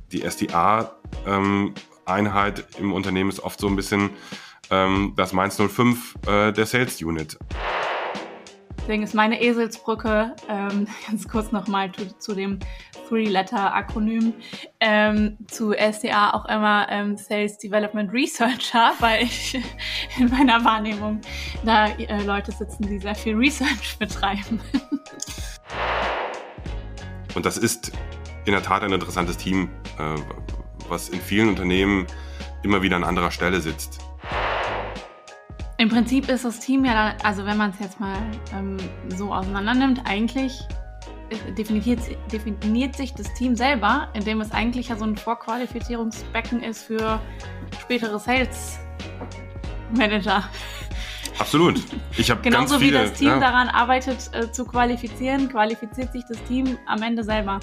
die SDA-Einheit im Unternehmen ist oft so ein bisschen das Mainz 05 der Sales Unit. Deswegen ist meine Eselsbrücke, ganz kurz nochmal zu dem Three-Letter-Akronym, zu SDA auch immer Sales Development Researcher, weil ich in meiner Wahrnehmung da Leute sitzen, die sehr viel Research betreiben. Und das ist in der Tat ein interessantes Team, was in vielen Unternehmen immer wieder an anderer Stelle sitzt. Im Prinzip ist das Team ja, also wenn man es jetzt mal so auseinander nimmt, eigentlich definiert sich das Team selber, indem es eigentlich ja so ein Vorqualifizierungsbecken ist für spätere Sales Manager. Absolut. Ich habe genauso ganz viele, wie das Team daran arbeitet, zu qualifizieren, qualifiziert sich das Team am Ende selber.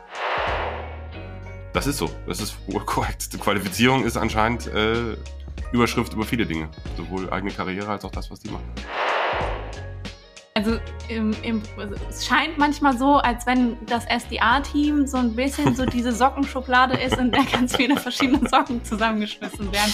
Das ist so. Das ist korrekt. Die Qualifizierung ist anscheinend Überschrift über viele Dinge. Sowohl eigene Karriere als auch das, was die machen. Also es scheint manchmal so, als wenn das SDA-Team so ein bisschen so diese Sockenschublade ist, in der ganz viele verschiedene Socken zusammengeschmissen werden.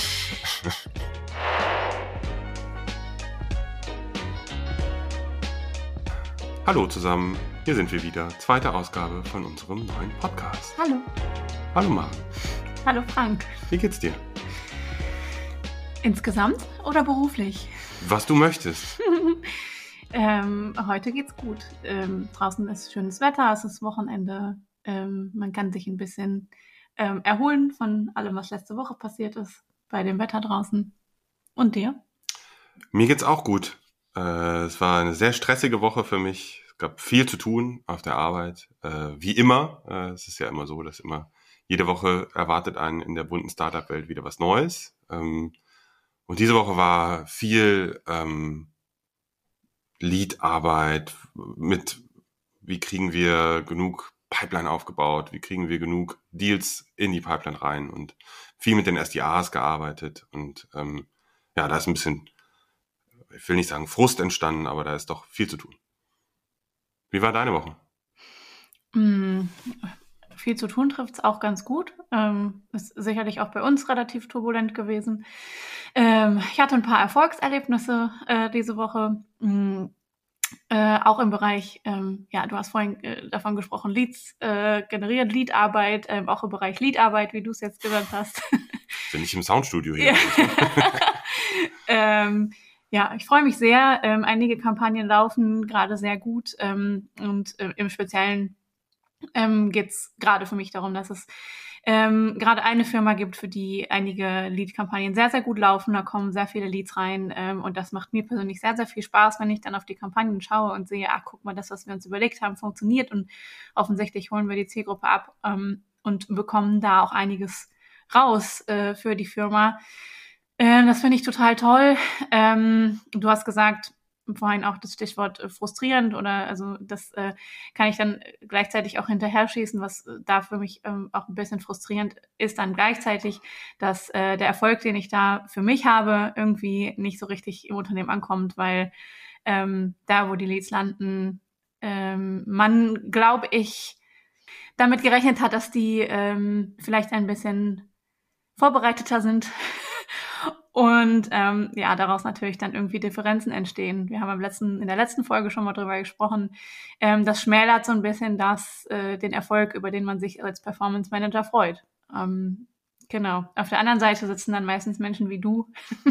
Hallo zusammen, hier sind wir wieder. Zweite Ausgabe von unserem neuen Podcast. Hallo. Hallo Maren. Hallo Frank. Wie geht's dir? Insgesamt oder beruflich? Was du möchtest. Heute geht's gut. Draußen ist schönes Wetter, es ist Wochenende. Man kann sich ein bisschen erholen von allem, was letzte Woche passiert ist, bei dem Wetter draußen. Und dir? Mir geht's auch gut. Es war eine sehr stressige Woche für mich. Es gab viel zu tun auf der Arbeit. Wie immer. Es ist ja immer so, dass immer jede Woche erwartet einen in der bunten Startup-Welt wieder was Neues. Und diese Woche war viel Lead-Arbeit mit, wie kriegen wir genug Pipeline aufgebaut, wie kriegen wir genug Deals in die Pipeline rein und viel mit den SDAs gearbeitet. Und da ist ein bisschen, ich will nicht sagen Frust entstanden, aber da ist doch viel zu tun. Wie war deine Woche? Viel zu tun trifft es auch ganz gut. Ist sicherlich auch bei uns relativ turbulent gewesen. Ich hatte ein paar Erfolgserlebnisse diese Woche. Auch im Bereich, du hast vorhin davon gesprochen, Leads generiert, Leadarbeit, auch im Bereich Leadarbeit, wie du es jetzt genannt hast. Bin ich im Soundstudio hier? Ich freue mich sehr. Einige Kampagnen laufen gerade sehr gut und im Speziellen geht's gerade für mich darum, dass es gerade eine Firma gibt, für die einige Lead-Kampagnen sehr, sehr gut laufen. Da kommen sehr viele Leads rein und das macht mir persönlich sehr, sehr viel Spaß, wenn ich dann auf die Kampagnen schaue und sehe, guck mal, das, was wir uns überlegt haben, funktioniert und offensichtlich holen wir die Zielgruppe ab und bekommen da auch einiges raus für die Firma. Das finde ich total toll. Du hast gesagt, vorhin auch das Stichwort frustrierend oder also das kann ich dann gleichzeitig auch hinterher schießen, was da für mich auch ein bisschen frustrierend ist dann gleichzeitig, dass der Erfolg, den ich da für mich habe, irgendwie nicht so richtig im Unternehmen ankommt, weil da, wo die Leads landen, man, glaube ich, damit gerechnet hat, dass die vielleicht ein bisschen vorbereiteter sind und daraus natürlich dann irgendwie Differenzen entstehen. Wir haben in der letzten Folge schon mal drüber gesprochen. Das schmälert so ein bisschen den Erfolg, über den man sich als Performance Manager freut. Genau. Auf der anderen Seite sitzen dann meistens Menschen wie du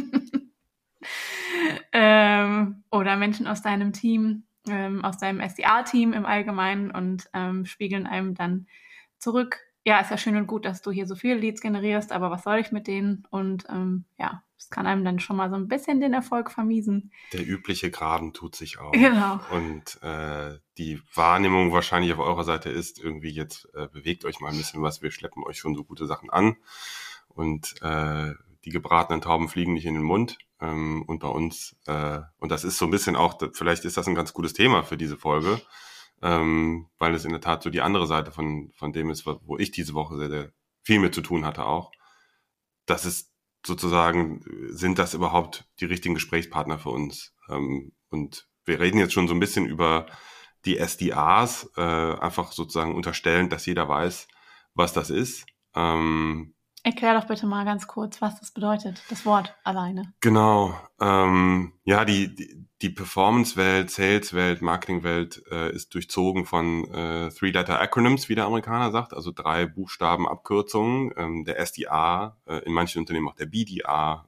oder Menschen aus deinem Team, aus deinem SDA-Team im Allgemeinen und spiegeln einem dann zurück. Ja, ist ja schön und gut, dass du hier so viele Leads generierst, aber was soll ich mit denen? Und das kann einem dann schon mal so ein bisschen den Erfolg vermiesen. Der übliche Graben tut sich auf. Genau. Und die Wahrnehmung wahrscheinlich auf eurer Seite ist irgendwie jetzt, bewegt euch mal ein bisschen was, wir schleppen euch schon so gute Sachen an. Und die gebratenen Tauben fliegen nicht in den Mund. Und bei uns, und das ist so ein bisschen auch, vielleicht ist das ein ganz gutes Thema für diese Folge, weil es in der Tat so die andere Seite von dem ist, wo ich diese Woche sehr, sehr viel mit zu tun hatte auch. Das ist sozusagen, sind das überhaupt die richtigen Gesprächspartner für uns? Und wir reden jetzt schon so ein bisschen über die SDAs, einfach sozusagen unterstellend, dass jeder weiß, was das ist. Erklär doch bitte mal ganz kurz, was das bedeutet, das Wort alleine. Genau. Ja, die Performance-Welt, Sales-Welt, Marketing-Welt ist durchzogen von Three-Letter-Acronyms, wie der Amerikaner sagt, also 3 Buchstaben Abkürzungen. Der SDR, in manchen Unternehmen auch der BDR,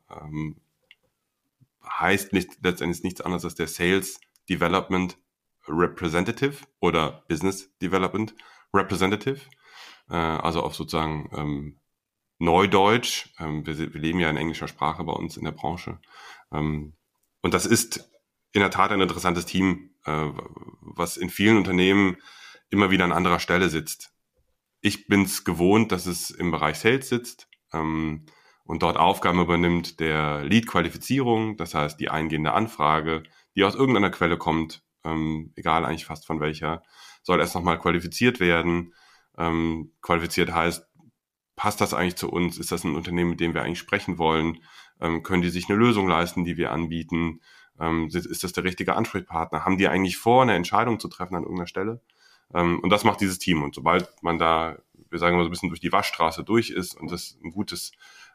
heißt letztendlich nichts anderes als der Sales Development Representative oder Business Development Representative. Also auf sozusagen Neudeutsch. Wir leben ja in englischer Sprache bei uns in der Branche. Und das ist in der Tat ein interessantes Team, was in vielen Unternehmen immer wieder an anderer Stelle sitzt. Ich bin es gewohnt, dass es im Bereich Sales sitzt und dort Aufgaben übernimmt der Lead-Qualifizierung, das heißt die eingehende Anfrage, die aus irgendeiner Quelle kommt, egal eigentlich fast von welcher, soll erst nochmal qualifiziert werden. Qualifiziert heißt, passt das eigentlich zu uns? Ist das ein Unternehmen, mit dem wir eigentlich sprechen wollen? Können die sich eine Lösung leisten, die wir anbieten? Ist das der richtige Ansprechpartner? Haben die eigentlich vor, eine Entscheidung zu treffen an irgendeiner Stelle? Und das macht dieses Team. Und sobald man da, wir sagen mal so ein bisschen durch die Waschstraße durch ist und das ein gutes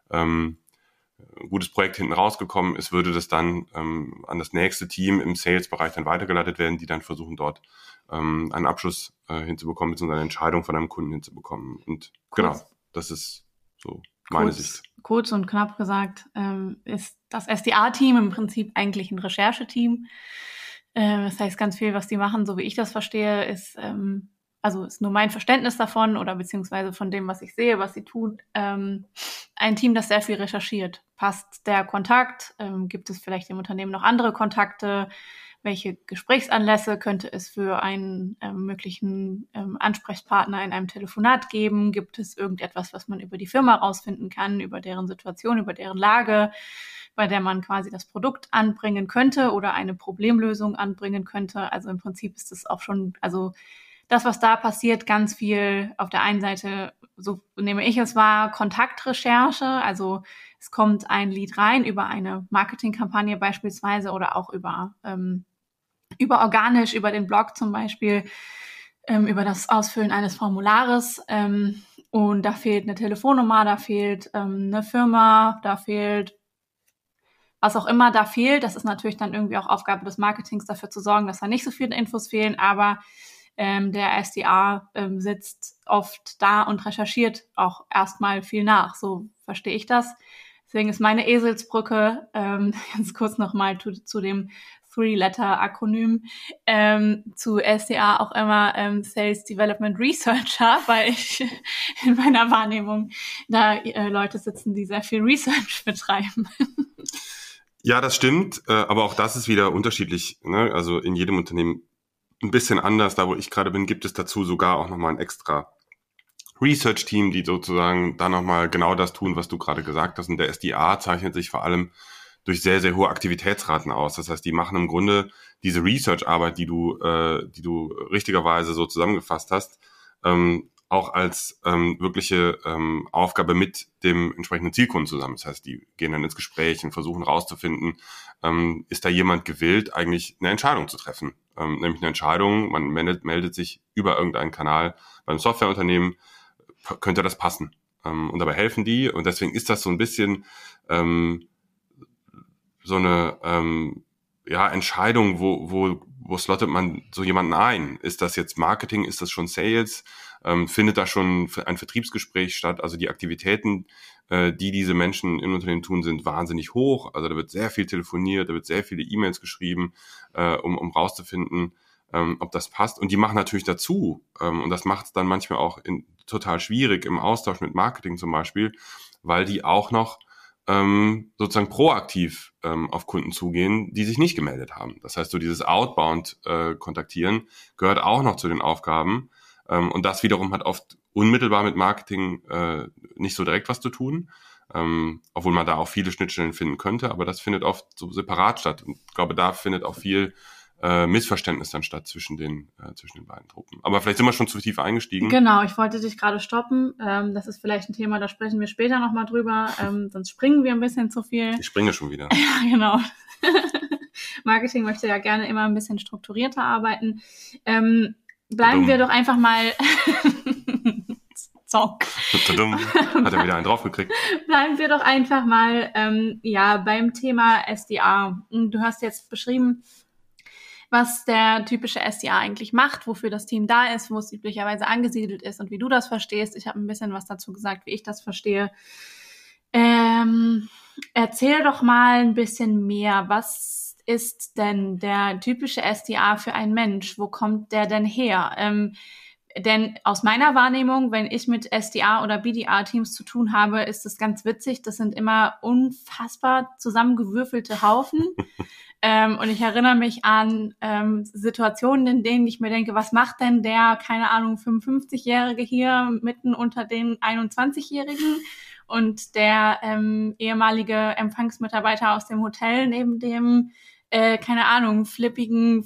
Projekt hinten rausgekommen ist, würde das dann an das nächste Team im Sales-Bereich dann weitergeleitet werden, die dann versuchen, dort einen Abschluss hinzubekommen, beziehungsweise eine Entscheidung von einem Kunden hinzubekommen. Und genau, das ist so meine Sicht. Kurz und knapp gesagt, ist das SDA-Team im Prinzip eigentlich ein Rechercheteam. Das heißt, ganz viel, was die machen, so wie ich das verstehe, ist nur mein Verständnis davon oder beziehungsweise von dem, was ich sehe, was sie tun, ein Team, das sehr viel recherchiert. Passt der Kontakt? Gibt es vielleicht im Unternehmen noch andere Kontakte? Welche Gesprächsanlässe könnte es für einen möglichen Ansprechpartner in einem Telefonat geben? Gibt es irgendetwas, was man über die Firma rausfinden kann, über deren Situation, über deren Lage, bei der man quasi das Produkt anbringen könnte oder eine Problemlösung anbringen könnte? Also im Prinzip ist es auch schon, also das, was da passiert, ganz viel auf der einen Seite, so nehme ich es wahr, Kontaktrecherche, also es kommt ein Lead rein über eine Marketingkampagne beispielsweise oder auch über organisch, über den Blog zum Beispiel, über das Ausfüllen eines Formulares und da fehlt eine Telefonnummer, da fehlt eine Firma, da fehlt was auch immer da fehlt. Das ist natürlich dann irgendwie auch Aufgabe des Marketings, dafür zu sorgen, dass da nicht so viele Infos fehlen, aber der SDR sitzt oft da und recherchiert auch erstmal viel nach. So verstehe ich das. Deswegen ist meine Eselsbrücke, ganz kurz nochmal zu dem Three-Letter-Akronym, zu SDR auch immer Sales Development Researcher, weil ich in meiner Wahrnehmung da Leute sitzen, die sehr viel Research betreiben. Ja, das stimmt, aber auch das ist wieder unterschiedlich, ne? Also in jedem Unternehmen ein bisschen anders. Da, wo ich gerade bin, gibt es dazu sogar auch nochmal ein extra Research-Team, die sozusagen da nochmal genau das tun, was du gerade gesagt hast. Und der SDA zeichnet sich vor allem durch sehr, sehr hohe Aktivitätsraten aus. Das heißt, die machen im Grunde diese Research-Arbeit, die du richtigerweise so zusammengefasst hast, auch als wirkliche Aufgabe mit dem entsprechenden Zielkunden zusammen. Das heißt, die gehen dann ins Gespräch und versuchen rauszufinden, ist da jemand gewillt, eigentlich eine Entscheidung zu treffen. Nämlich eine Entscheidung, man meldet sich über irgendeinen Kanal beim Softwareunternehmen, könnte das passen? Und dabei helfen die und deswegen ist das so ein bisschen so eine Entscheidung, wo slottet man so jemanden ein? Ist das jetzt Marketing? Ist das schon Sales? Findet da schon ein Vertriebsgespräch statt? Also die Aktivitäten, die diese Menschen im Unternehmen tun, sind wahnsinnig hoch. Also da wird sehr viel telefoniert, da wird sehr viele E-Mails geschrieben, um rauszufinden, ob das passt. Und die machen natürlich dazu, und das macht es dann manchmal auch total schwierig im Austausch mit Marketing zum Beispiel, weil die auch noch sozusagen proaktiv auf Kunden zugehen, die sich nicht gemeldet haben. Das heißt, so dieses Outbound-Kontaktieren gehört auch noch zu den Aufgaben. Und das wiederum hat oft unmittelbar mit Marketing nicht so direkt was zu tun, obwohl man da auch viele Schnittstellen finden könnte, aber das findet oft so separat statt. Und ich glaube, da findet auch viel Missverständnis dann statt zwischen den beiden Truppen. Aber vielleicht sind wir schon zu tief eingestiegen. Genau, ich wollte dich gerade stoppen. Das ist vielleicht ein Thema, da sprechen wir später nochmal drüber. Sonst springen wir ein bisschen zu viel. Ich springe schon wieder. Ja, genau. Marketing möchte ja gerne immer ein bisschen strukturierter arbeiten. Bleiben wir doch einfach mal So. Hat er wieder einen draufgekriegt. Bleiben wir doch einfach mal beim Thema SDA. Du hast jetzt beschrieben, was der typische SDA eigentlich macht, wofür das Team da ist, wo es üblicherweise angesiedelt ist und wie du das verstehst. Ich habe ein bisschen was dazu gesagt, wie ich das verstehe. Erzähl doch mal ein bisschen mehr. Was ist denn der typische SDA für ein Mensch? Wo kommt der denn her? Denn aus meiner Wahrnehmung, wenn ich mit SDA oder BDA-Teams zu tun habe, ist es ganz witzig. Das sind immer unfassbar zusammengewürfelte Haufen. Und ich erinnere mich an Situationen, in denen ich mir denke, was macht denn der, keine Ahnung, 55-Jährige hier mitten unter den 21-Jährigen und der ehemalige Empfangsmitarbeiter aus dem Hotel neben dem, keine Ahnung, flippigen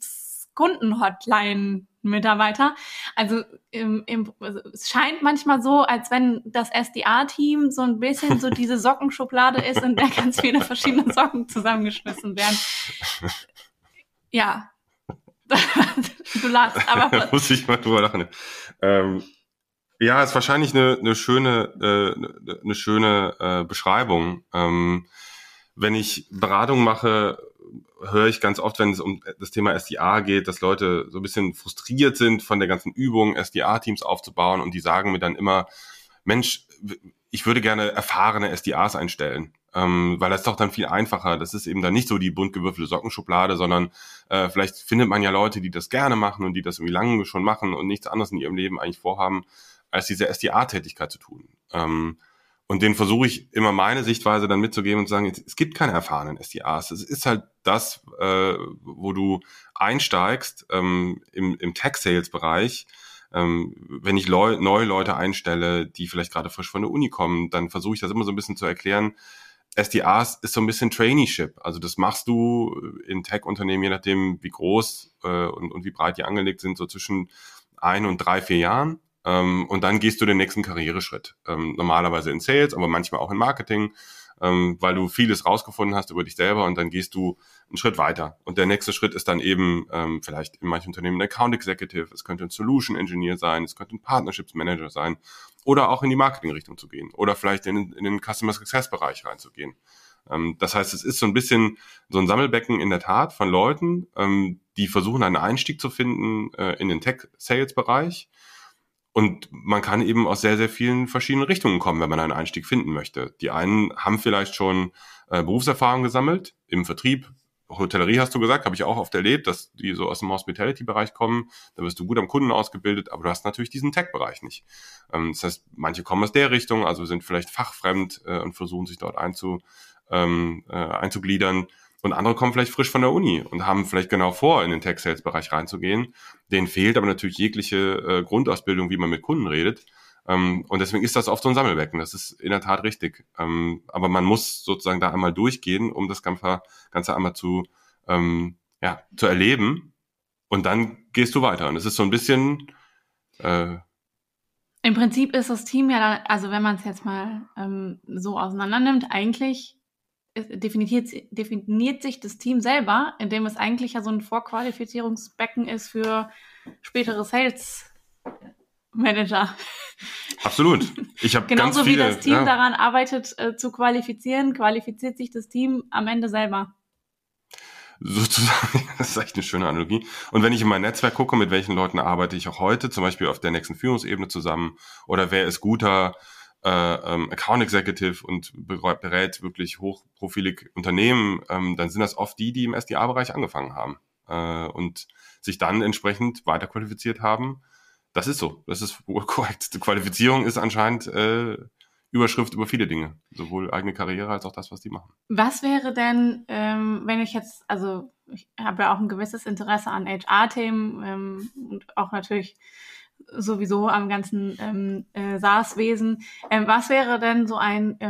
Vertriebskunden-Hotline-Mitarbeiter. Also es scheint manchmal so, als wenn das SDA-Team so ein bisschen so diese Sockenschublade ist, in der ganz viele verschiedene Socken zusammengeschmissen werden. Ja. Du lachst, aber... Muss ich mal drüber lachen. Ja, ist wahrscheinlich eine schöne Beschreibung. Wenn ich Beratung mache, höre ich ganz oft, wenn es um das Thema SDA geht, dass Leute so ein bisschen frustriert sind von der ganzen Übung, SDA-Teams aufzubauen, und die sagen mir dann immer, Mensch, ich würde gerne erfahrene SDAs einstellen, weil das ist doch dann viel einfacher. Das ist eben dann nicht so die bunt gewürfelte Sockenschublade, sondern vielleicht findet man ja Leute, die das gerne machen und die das irgendwie lange schon machen und nichts anderes in ihrem Leben eigentlich vorhaben, als diese SDA-Tätigkeit zu tun. Und denen versuche ich immer meine Sichtweise dann mitzugeben und zu sagen, es gibt keine erfahrenen SDAs. Es ist halt das, wo du einsteigst im Tech-Sales-Bereich. Wenn ich neue Leute einstelle, die vielleicht gerade frisch von der Uni kommen, dann versuche ich das immer so ein bisschen zu erklären. SDAs ist so ein bisschen Traineeship. Also das machst du in Tech-Unternehmen, je nachdem wie groß und wie breit die angelegt sind, so zwischen 1 und 3, 4 Jahren. Und dann gehst du den nächsten Karriereschritt. Normalerweise in Sales, aber manchmal auch in Marketing, weil du vieles rausgefunden hast über dich selber, und dann gehst du einen Schritt weiter. Und der nächste Schritt ist dann eben vielleicht in manchen Unternehmen ein Account Executive, es könnte ein Solution Engineer sein, es könnte ein Partnerships Manager sein, oder auch in die Marketing-Richtung zu gehen oder vielleicht in den Customer Success-Bereich reinzugehen. Das heißt, es ist so ein bisschen so ein Sammelbecken in der Tat von Leuten, die versuchen, einen Einstieg zu finden in den Tech-Sales-Bereich. Und man kann eben aus sehr, sehr vielen verschiedenen Richtungen kommen, wenn man einen Einstieg finden möchte. Die einen haben vielleicht schon Berufserfahrung gesammelt im Vertrieb. Hotellerie hast du gesagt, habe ich auch oft erlebt, dass die so aus dem Hospitality-Bereich kommen. Da wirst du gut am Kunden ausgebildet, aber du hast natürlich diesen Tech-Bereich nicht. Das heißt, manche kommen aus der Richtung, also sind vielleicht fachfremd und versuchen sich dort einzugliedern. Und andere kommen vielleicht frisch von der Uni und haben vielleicht genau vor, in den Tech-Sales-Bereich reinzugehen. Denen fehlt aber natürlich jegliche Grundausbildung, wie man mit Kunden redet. Und deswegen ist das oft so ein Sammelbecken. Das ist in der Tat richtig. Aber man muss sozusagen da einmal durchgehen, um das Ganze einmal zu erleben. Und dann gehst du weiter. Und es ist so ein bisschen... Im Prinzip ist das Team ja dann, also wenn man es jetzt mal so auseinander nimmt, eigentlich definiert sich das Team selber, indem es eigentlich ja so ein Vorqualifizierungsbecken ist für spätere Sales Manager. Absolut. Ich habe genauso ganz viele, wie das Team daran arbeitet, zu qualifizieren, qualifiziert sich das Team am Ende selber. Sozusagen, das ist echt eine schöne Analogie. Und wenn ich in mein Netzwerk gucke, mit welchen Leuten arbeite ich auch heute, zum Beispiel auf der nächsten Führungsebene zusammen, oder wer ist guter Account Executive und berät wirklich hochprofilig Unternehmen, dann sind das oft die im SDA-Bereich angefangen haben und sich dann entsprechend weiter qualifiziert haben. Das ist so, das ist wohl korrekt. Die Qualifizierung ist anscheinend Überschrift über viele Dinge, sowohl eigene Karriere als auch das, was die machen. Was wäre denn, wenn ich jetzt, also ich habe ja auch ein gewisses Interesse an HR-Themen und auch natürlich sowieso am ganzen SaaS-Wesen. Was wäre denn so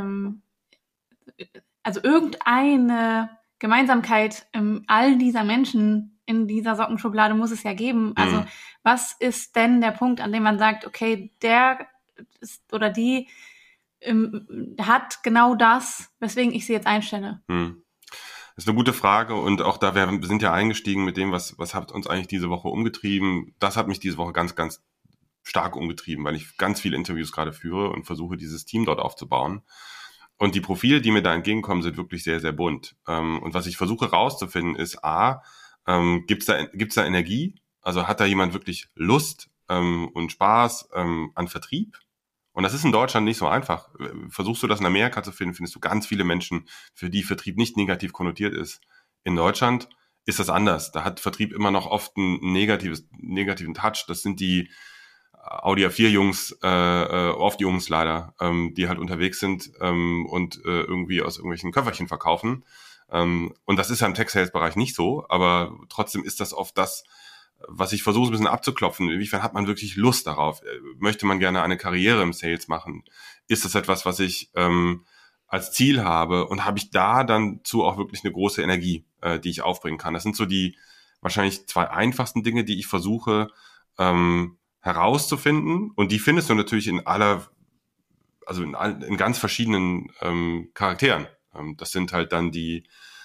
also irgendeine Gemeinsamkeit all dieser Menschen in dieser Sockenschublade muss es ja geben. Also was ist denn der Punkt, an dem man sagt, okay, der ist oder die hat genau das, weswegen ich sie jetzt einstelle? Das ist eine gute Frage, und auch da, wir sind ja eingestiegen mit dem, was hat uns eigentlich diese Woche umgetrieben. Das hat mich diese Woche ganz, ganz stark umgetrieben, weil ich ganz viele Interviews gerade führe und versuche, dieses Team dort aufzubauen. Und die Profile, die mir da entgegenkommen, sind wirklich sehr, sehr bunt. Und was ich versuche rauszufinden, ist gibt's da Energie? Also hat da jemand wirklich Lust und Spaß an Vertrieb? Und das ist in Deutschland nicht so einfach. Versuchst du das in Amerika zu finden, findest du ganz viele Menschen, für die Vertrieb nicht negativ konnotiert ist. In Deutschland ist das anders. Da hat Vertrieb immer noch oft einen negativen Touch. Das sind die Audi A4-Jungs, oft Jungs leider, die halt unterwegs sind und irgendwie aus irgendwelchen Köfferchen verkaufen. Und das ist ja im Tech-Sales-Bereich nicht so, aber trotzdem ist das oft das, was ich versuche, ein bisschen abzuklopfen. Inwiefern hat man wirklich Lust darauf? Möchte man gerne eine Karriere im Sales machen? Ist das etwas, was ich als Ziel habe? Und habe ich da dann zu auch wirklich eine große Energie, die ich aufbringen kann? Das sind so die wahrscheinlich 2 einfachsten Dinge, die ich versuche herauszufinden. Und die findest du natürlich in ganz verschiedenen Charakteren. Das sind halt dann die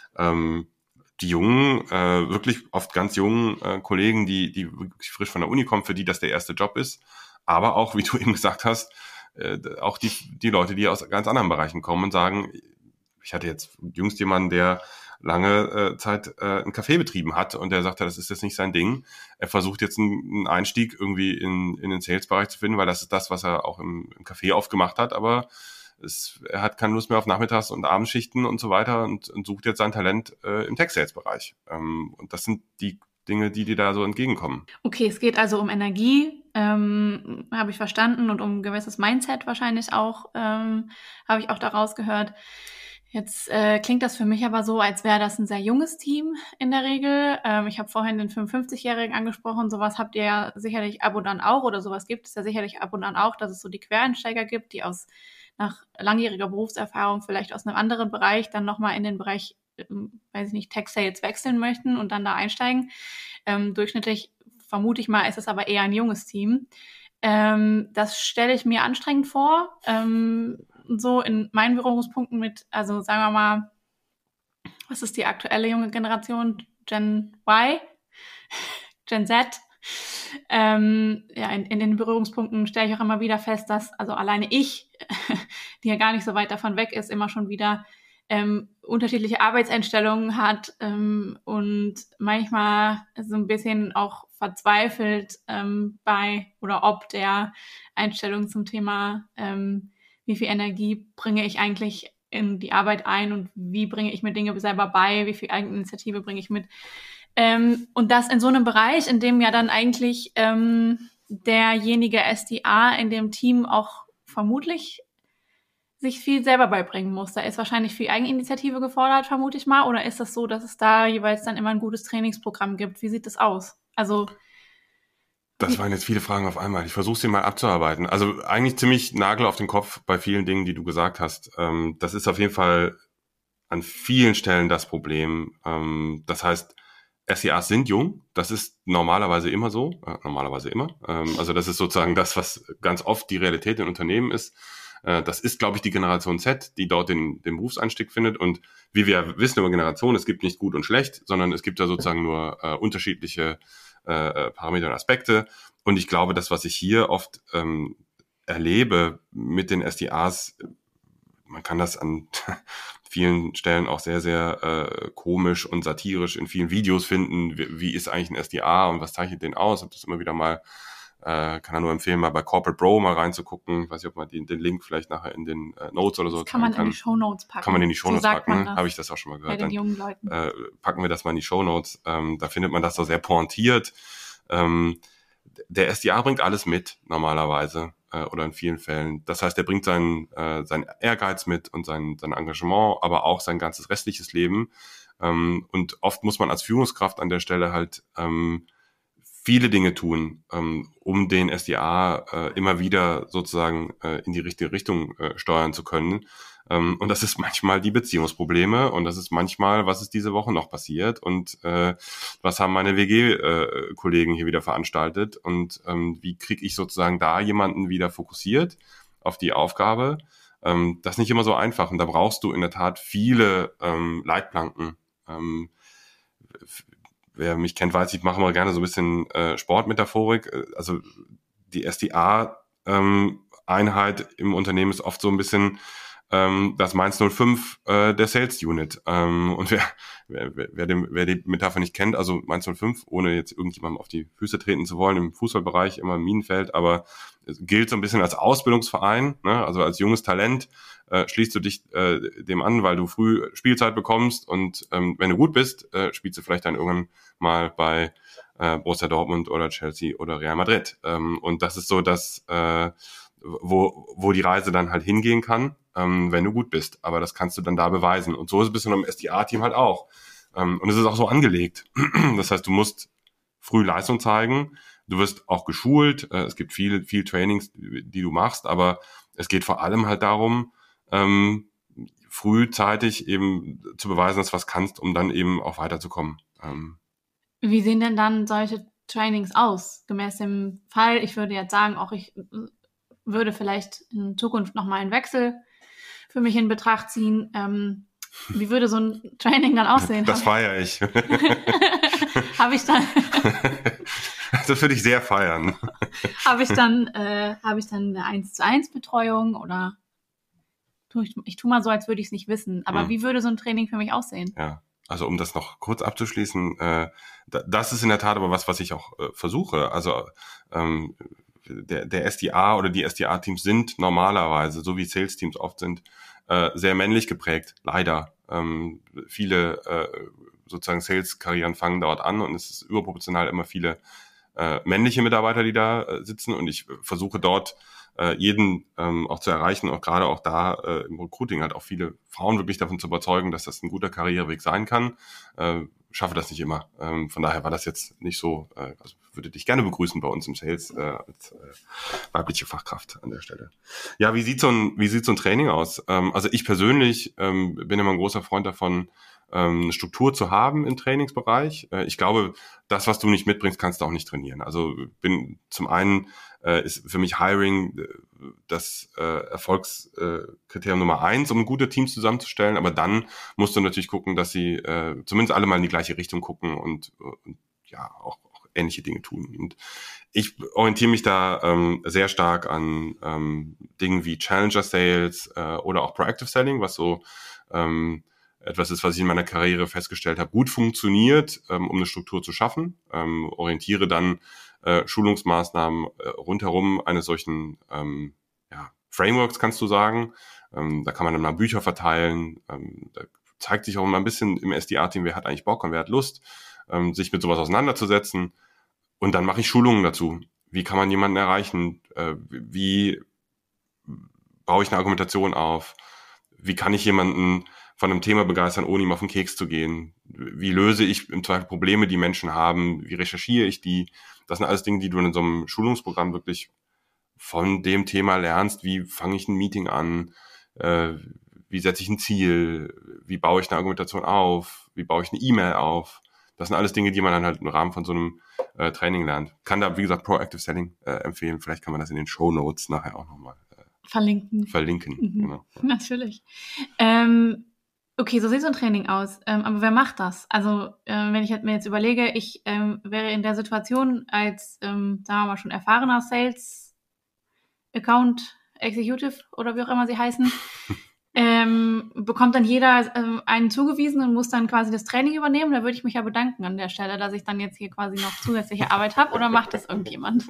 jungen, wirklich oft ganz jungen Kollegen, die wirklich frisch von der Uni kommen, für die das der erste Job ist. Aber auch, wie du eben gesagt hast, auch die Leute, die aus ganz anderen Bereichen kommen und sagen, ich hatte jetzt jüngst jemanden, der lange Zeit einen Café betrieben hat und der sagte, das ist jetzt nicht sein Ding. Er versucht jetzt einen Einstieg irgendwie in den Sales-Bereich zu finden, weil das ist das, was er auch im Café oft gemacht hat, aber er hat keine Lust mehr auf Nachmittags- und Abendschichten und so weiter und sucht jetzt sein Talent im Tech-Sales-Bereich. Und das sind die Dinge, die dir da so entgegenkommen. Okay, es geht also um Energie, habe ich verstanden, und um ein gewisses Mindset wahrscheinlich auch, habe ich auch daraus gehört. Jetzt klingt das für mich aber so, als wäre das ein sehr junges Team in der Regel. Ich habe vorhin den 55-Jährigen angesprochen. Sowas habt ihr ja sicherlich ab und an auch, oder sowas gibt es ja sicherlich ab und an auch, dass es so die Quereinsteiger gibt, die nach langjähriger Berufserfahrung vielleicht aus einem anderen Bereich dann nochmal in den Bereich, weiß ich nicht, Tech Sales wechseln möchten und dann da einsteigen. Durchschnittlich vermute ich mal, ist es aber eher ein junges Team. Das stelle ich mir anstrengend vor. So in meinen Berührungspunkten mit, also sagen wir mal, was ist die aktuelle junge Generation? Gen Y? Gen Z? Ja, in den Berührungspunkten stelle ich auch immer wieder fest, dass also alleine ich, die ja gar nicht so weit davon weg ist, immer schon wieder unterschiedliche Arbeitseinstellungen hat und manchmal so ein bisschen auch verzweifelt bei oder ob der Einstellung zum Thema, wie viel Energie bringe ich eigentlich in die Arbeit ein und wie bringe ich mir Dinge selber bei, wie viel Eigeninitiative bringe ich mit. Und das in so einem Bereich, in dem ja dann eigentlich derjenige SDA in dem Team auch vermutlich sich viel selber beibringen muss. Da ist wahrscheinlich viel Eigeninitiative gefordert, vermute ich mal. Oder ist das so, dass es da jeweils dann immer ein gutes Trainingsprogramm gibt? Wie sieht das aus? Also Das waren jetzt viele Fragen auf einmal. Ich versuche sie mal abzuarbeiten. Also eigentlich ziemlich Nagel auf den Kopf bei vielen Dingen, die du gesagt hast. Das ist auf jeden Fall an vielen Stellen das Problem. Das heißt, SDAs sind jung. Das ist normalerweise immer so. Normalerweise immer. Also das ist sozusagen das, was ganz oft die Realität in Unternehmen ist. Das ist, glaube ich, die Generation Z, die dort den Berufseinstieg findet. Und wie wir wissen über Generationen, es gibt nicht gut und schlecht, sondern es gibt da sozusagen nur unterschiedliche Parameter und Aspekte. Und ich glaube, das, was ich hier oft erlebe mit den SDAs, man kann das an vielen Stellen auch sehr, sehr komisch und satirisch in vielen Videos finden. Wie ist eigentlich ein SDA und was zeichnet den aus? Ich habe das immer wieder mal, kann er nur empfehlen, mal bei Corporate Bro mal reinzugucken. Ich weiß nicht, ob man den Link vielleicht nachher in den Notes oder so das kann man in die Shownotes packen. Kann man in die Shownotes so packen, habe ich das auch schon mal gehört. Bei den jungen Leuten. Packen wir das mal in die Shownotes. Da findet man das so sehr pointiert. Der SDA bringt alles mit, normalerweise, oder in vielen Fällen. Das heißt, er bringt seinen Ehrgeiz mit und sein Engagement, aber auch sein ganzes restliches Leben. Und oft muss man als Führungskraft an der Stelle halt viele Dinge tun, um den SDA immer wieder sozusagen in die richtige Richtung steuern zu können. Und das ist manchmal die Beziehungsprobleme und das ist manchmal, was ist diese Woche noch passiert und was haben meine WG-Kollegen hier wieder veranstaltet und wie kriege ich sozusagen da jemanden wieder fokussiert auf die Aufgabe. Das ist nicht immer so einfach und da brauchst du in der Tat viele Leitplanken. Wer mich kennt, weiß, ich mache immer gerne so ein bisschen Sportmetaphorik. Also die SDA-Einheit im Unternehmen ist oft so ein bisschen das Mainz 05 der Sales Unit. Und wer die Metapher nicht kennt, also Mainz 05, ohne jetzt irgendjemandem auf die Füße treten zu wollen, im Fußballbereich immer im Minenfeld, aber es gilt so ein bisschen als Ausbildungsverein, ne? Also als junges Talent schließt du dich dem an, weil du früh Spielzeit bekommst und wenn du gut bist, spielst du vielleicht dann irgendwann mal bei Borussia Dortmund oder Chelsea oder Real Madrid. Und das ist so das, wo die Reise dann halt hingehen kann, wenn du gut bist. Aber das kannst du dann da beweisen. Und so ist es ein bisschen im SDA-Team halt auch. Und es ist auch so angelegt. Das heißt, du musst früh Leistung zeigen. Du wirst auch geschult. Es gibt viel Trainings, die du machst. Aber es geht vor allem halt darum, frühzeitig eben zu beweisen, dass du was kannst, um dann eben auch weiterzukommen. Wie sehen denn dann solche Trainings aus? Gemäß dem Fall, ich würde jetzt sagen, auch ich würde vielleicht in Zukunft nochmal einen Wechsel für mich in Betracht ziehen. Wie würde so ein Training dann aussehen? Das feiere ich. Habe ich dann... Das würde ich sehr feiern. Habe ich dann eine 1:1 Betreuung oder ich tue mal so, als würde ich es nicht wissen. Aber wie würde so ein Training für mich aussehen? Ja, also um das noch kurz abzuschließen, das ist in der Tat aber was ich auch versuche. Also der SDA oder die SDA-Teams sind normalerweise, so wie Sales-Teams oft sind, sehr männlich geprägt, leider. Viele sozusagen Sales-Karrieren fangen dort an und es ist überproportional immer viele männliche Mitarbeiter, die da sitzen und ich versuche dort jeden auch zu erreichen, auch gerade auch da im Recruiting halt auch viele Frauen wirklich davon zu überzeugen, dass das ein guter Karriereweg sein kann. Schaffe das nicht immer. Von daher war das jetzt nicht so, also würde dich gerne begrüßen bei uns im Sales als weibliche Fachkraft an der Stelle. Ja, wie sieht so ein Training aus? Also ich persönlich bin immer ein großer Freund davon, eine Struktur zu haben im Trainingsbereich. Ich glaube, das, was du nicht mitbringst, kannst du auch nicht trainieren. Also bin zum einen ist für mich Hiring das Erfolgskriterium Nummer 1, um gute Teams zusammenzustellen. Aber dann musst du natürlich gucken, dass sie zumindest alle mal in die gleiche Richtung gucken und ja auch ähnliche Dinge tun. Und ich orientiere mich da sehr stark an Dingen wie Challenger Sales oder auch Proactive Selling, was so etwas ist, was ich in meiner Karriere festgestellt habe, gut funktioniert, um eine Struktur zu schaffen. Orientiere dann Schulungsmaßnahmen rundherum eines solchen Frameworks, kannst du sagen. Da kann man dann mal Bücher verteilen. Da zeigt sich auch mal ein bisschen im SDA-Team, wer hat eigentlich Bock und wer hat Lust, sich mit sowas auseinanderzusetzen. Und dann mache ich Schulungen dazu. Wie kann man jemanden erreichen? Wie baue ich eine Argumentation auf? Wie kann ich jemanden von einem Thema begeistern, ohne ihm auf den Keks zu gehen? Wie löse ich im Zweifel Probleme, die Menschen haben? Wie recherchiere ich die? Das sind alles Dinge, die du in so einem Schulungsprogramm wirklich von dem Thema lernst. Wie fange ich ein Meeting an? Wie setze ich ein Ziel? Wie baue ich eine Argumentation auf? Wie baue ich eine E-Mail auf? Das sind alles Dinge, die man dann halt im Rahmen von so einem Training lernt. Kann da, wie gesagt, Proactive Selling empfehlen. Vielleicht kann man das in den Shownotes nachher auch nochmal verlinken. Genau. Natürlich. Okay, so sieht so ein Training aus. Aber wer macht das? Also, wenn ich mir jetzt überlege, ich wäre in der Situation als, sagen wir mal, schon erfahrener Sales Account Executive oder wie auch immer sie heißen, bekommt dann jeder einen zugewiesen und muss dann quasi das Training übernehmen. Da würde ich mich ja bedanken an der Stelle, dass ich dann jetzt hier quasi noch zusätzliche Arbeit habe. Oder macht das irgendjemand?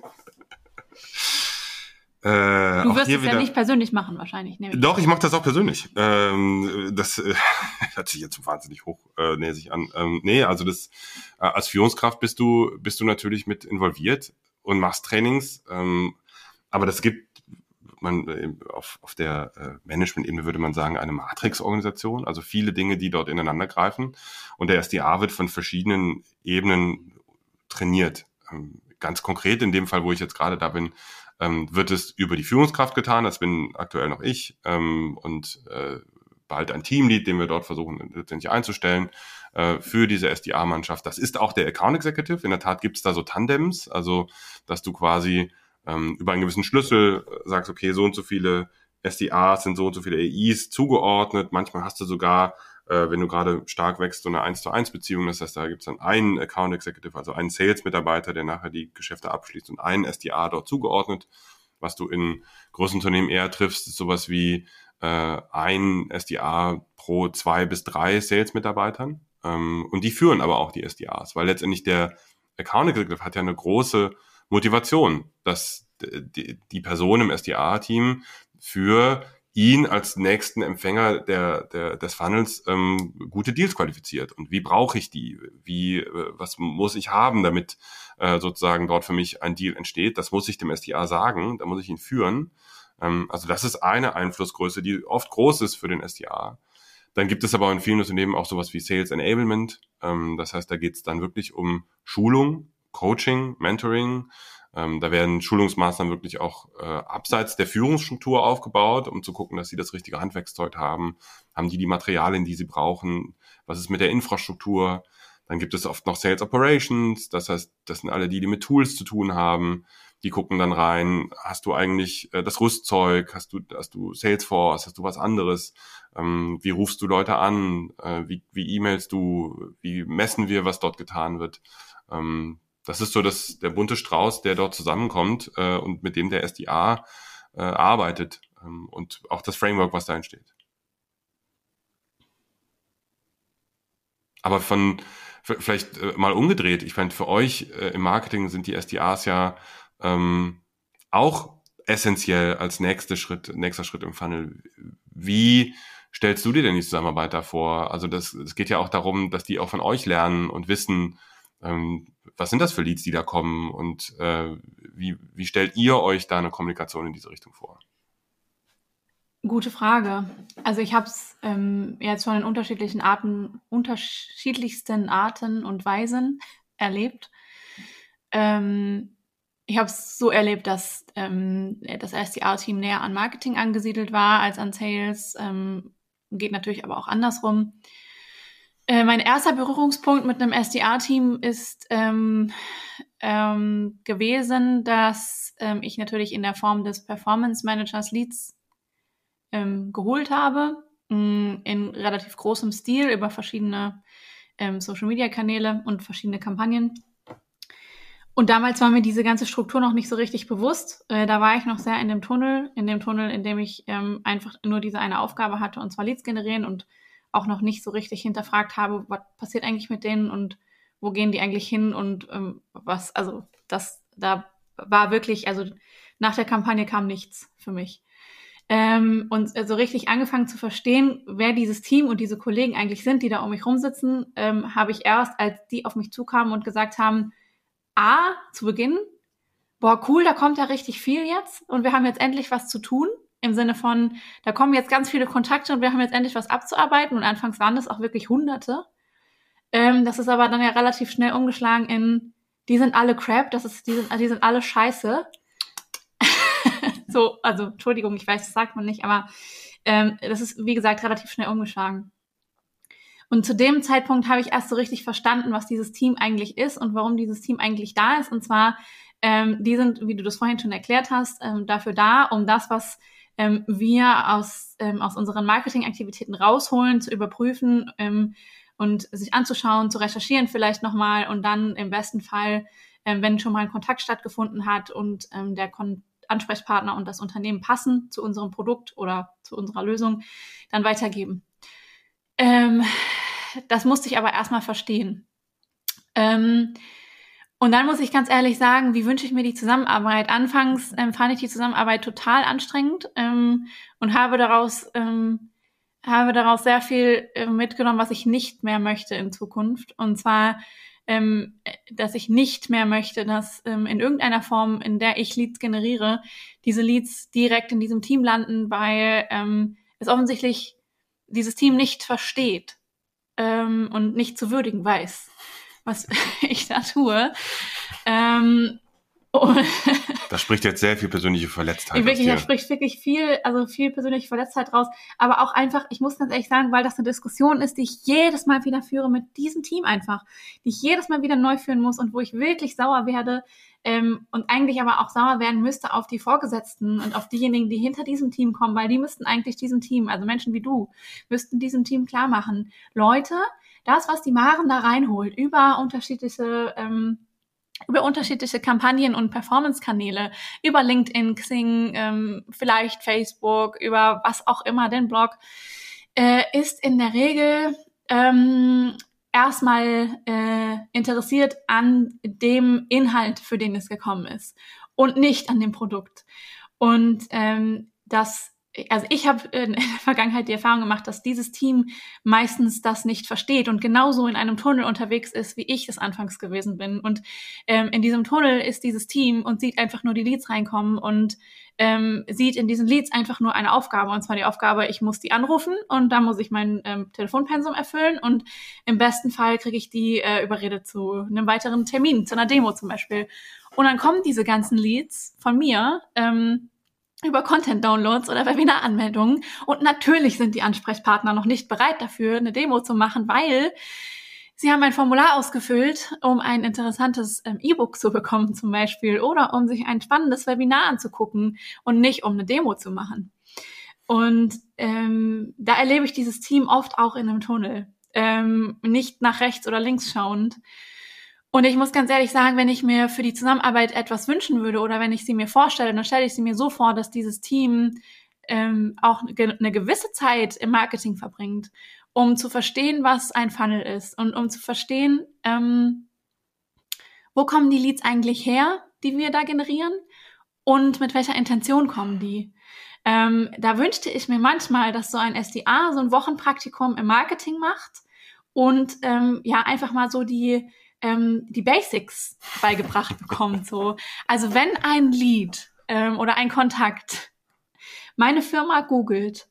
Du wirst es ja nicht persönlich machen, wahrscheinlich. Doch, ich mache das auch persönlich. Das hört sich jetzt wahnsinnig hochnäsig an. Also das als Führungskraft bist du natürlich mit involviert und machst Trainings. Aber das gibt man auf der Management-Ebene würde man sagen eine Matrix-Organisation. Also viele Dinge, die dort ineinander greifen. Und der SDA wird von verschiedenen Ebenen trainiert. Ganz konkret in dem Fall, wo ich jetzt gerade da bin, wird es über die Führungskraft getan, das bin aktuell noch ich, und bald ein Teamlead, den wir dort versuchen letztendlich einzustellen für diese SDA-Mannschaft. Das ist auch der Account Executive. In der Tat gibt es da so Tandems, also dass du quasi über einen gewissen Schlüssel sagst, okay, so und so viele SDAs sind so und so viele AIs zugeordnet. Manchmal hast du sogar wenn du gerade stark wächst, so eine 1:1 Beziehung. Das heißt, da gibt es dann einen Account Executive, also einen Sales-Mitarbeiter, der nachher die Geschäfte abschließt und einen SDA dort zugeordnet. Was du in großen Unternehmen eher triffst, ist sowas wie ein SDA pro 2 bis 3 Sales-Mitarbeitern. Und die führen aber auch die SDAs, weil letztendlich der Account Executive hat ja eine große Motivation, dass die Person im SDA-Team für ihn als nächsten Empfänger des Funnels gute Deals qualifiziert. Und wie brauche ich die? Was muss ich haben, damit sozusagen dort für mich ein Deal entsteht? Das muss ich dem SDA sagen, da muss ich ihn führen. Also das ist eine Einflussgröße, die oft groß ist für den SDA. Dann gibt es aber in vielen Unternehmen auch sowas wie Sales Enablement. Das heißt, da geht es dann wirklich um Schulung, Coaching, Mentoring. Da werden Schulungsmaßnahmen wirklich auch abseits der Führungsstruktur aufgebaut, um zu gucken, dass sie das richtige Handwerkszeug haben. Haben die Materialien, die sie brauchen? Was ist mit der Infrastruktur? Dann gibt es oft noch Sales Operations. Das heißt, das sind alle die mit Tools zu tun haben. Die gucken dann rein, hast du eigentlich das Rüstzeug, hast du Salesforce, hast du was anderes, wie rufst du Leute an, wie e-mailst du, wie messen wir, was dort getan wird. Das ist so der bunte Strauß, der dort zusammenkommt und mit dem der SDA arbeitet und auch das Framework, was da entsteht. Aber vielleicht mal umgedreht, ich meine, für euch im Marketing sind die SDAs ja auch essentiell als nächster Schritt im Funnel. Wie stellst du dir denn die Zusammenarbeit da vor? Also es geht ja auch darum, dass die auch von euch lernen und wissen, was sind das für Leads, die da kommen und wie stellt ihr euch da eine Kommunikation in diese Richtung vor? Gute Frage. Also ich habe es jetzt schon in unterschiedlichsten Arten und Weisen erlebt. Ich habe es so erlebt, dass das SDA-Team näher an Marketing angesiedelt war als an Sales. Geht natürlich aber auch andersrum. Mein erster Berührungspunkt mit einem SDA-Team ist gewesen, dass ich natürlich in der Form des Performance Managers Leads geholt habe, in relativ großem Stil über verschiedene Social-Media-Kanäle und verschiedene Kampagnen. Und damals war mir diese ganze Struktur noch nicht so richtig bewusst. Da war ich noch sehr in dem Tunnel, in dem ich einfach nur diese eine Aufgabe hatte, und zwar Leads generieren, und auch noch nicht so richtig hinterfragt habe, was passiert eigentlich mit denen und wo gehen die eigentlich hin und da war wirklich, also nach der Kampagne kam nichts für mich. Und so richtig angefangen zu verstehen, wer dieses Team und diese Kollegen eigentlich sind, die da um mich rumsitzen, habe ich erst, als die auf mich zukamen und gesagt haben, zu Beginn, boah, cool, da kommt ja richtig viel jetzt und wir haben jetzt endlich was zu tun, im Sinne von, da kommen jetzt ganz viele Kontakte und wir haben jetzt endlich was abzuarbeiten, und anfangs waren das auch wirklich Hunderte. Das ist aber dann ja relativ schnell umgeschlagen in, die sind alle Crap, die sind alle scheiße. So, also Entschuldigung, ich weiß, das sagt man nicht, aber das ist, wie gesagt, relativ schnell umgeschlagen. Und zu dem Zeitpunkt habe ich erst so richtig verstanden, was dieses Team eigentlich ist und warum dieses Team eigentlich da ist. Und zwar, die sind, wie du das vorhin schon erklärt hast, dafür da, um das, was wir aus unseren Marketingaktivitäten rausholen, zu überprüfen und sich anzuschauen, zu recherchieren vielleicht nochmal, und dann im besten Fall, wenn schon mal ein Kontakt stattgefunden hat und der Ansprechpartner und das Unternehmen passen zu unserem Produkt oder zu unserer Lösung, dann weitergeben. Das musste ich aber erstmal verstehen. Und dann muss ich ganz ehrlich sagen, wie wünsche ich mir die Zusammenarbeit? Anfangs fand ich die Zusammenarbeit total anstrengend und habe daraus sehr viel mitgenommen, was ich nicht mehr möchte in Zukunft. Und zwar, dass ich nicht mehr möchte, dass in irgendeiner Form, in der ich Leads generiere, diese Leads direkt in diesem Team landen, weil es offensichtlich dieses Team nicht versteht und nicht zu würdigen weiß, was ich da tue. Da spricht jetzt sehr viel persönliche Verletztheit wirklich, da spricht wirklich viel persönliche Verletztheit raus. Aber auch einfach, ich muss ganz ehrlich sagen, weil das eine Diskussion ist, die ich jedes Mal wieder führe mit diesem Team einfach, die ich jedes Mal wieder neu führen muss und wo ich wirklich sauer werde und eigentlich aber auch sauer werden müsste auf die Vorgesetzten und auf diejenigen, die hinter diesem Team kommen, weil die müssten eigentlich diesem Team, also Menschen wie du, müssten diesem Team klar machen, Leute, das, was die Maren da reinholt, über unterschiedliche Kampagnen und Performance-Kanäle, über LinkedIn, Xing, vielleicht Facebook, über was auch immer, den Blog, ist in der Regel erstmal interessiert an dem Inhalt, für den es gekommen ist und nicht an dem Produkt. Und also ich habe in der Vergangenheit die Erfahrung gemacht, dass dieses Team meistens das nicht versteht und genauso in einem Tunnel unterwegs ist, wie ich es anfangs gewesen bin. Und in diesem Tunnel ist dieses Team und sieht einfach nur die Leads reinkommen und sieht in diesen Leads einfach nur eine Aufgabe. Und zwar die Aufgabe, ich muss die anrufen und dann muss ich mein Telefonpensum erfüllen und im besten Fall kriege ich die überredet zu einem weiteren Termin, zu einer Demo zum Beispiel. Und dann kommen diese ganzen Leads von mir über Content-Downloads oder Webinar-Anmeldungen. Und natürlich sind die Ansprechpartner noch nicht bereit dafür, eine Demo zu machen, weil sie haben ein Formular ausgefüllt, um ein interessantes E-Book zu bekommen zum Beispiel oder um sich ein spannendes Webinar anzugucken und nicht um eine Demo zu machen. Und da erlebe ich dieses Team oft auch in einem Tunnel, nicht nach rechts oder links schauend. Und ich muss ganz ehrlich sagen, wenn ich mir für die Zusammenarbeit etwas wünschen würde oder wenn ich sie mir vorstelle, dann stelle ich sie mir so vor, dass dieses Team auch eine gewisse Zeit im Marketing verbringt, um zu verstehen, was ein Funnel ist und um zu verstehen, wo kommen die Leads eigentlich her, die wir da generieren und mit welcher Intention kommen die. Da wünschte ich mir manchmal, dass so ein SDA so ein Wochenpraktikum im Marketing macht und einfach mal so die Basics beigebracht bekommt. So. Also wenn ein Lead oder ein Kontakt meine Firma googelt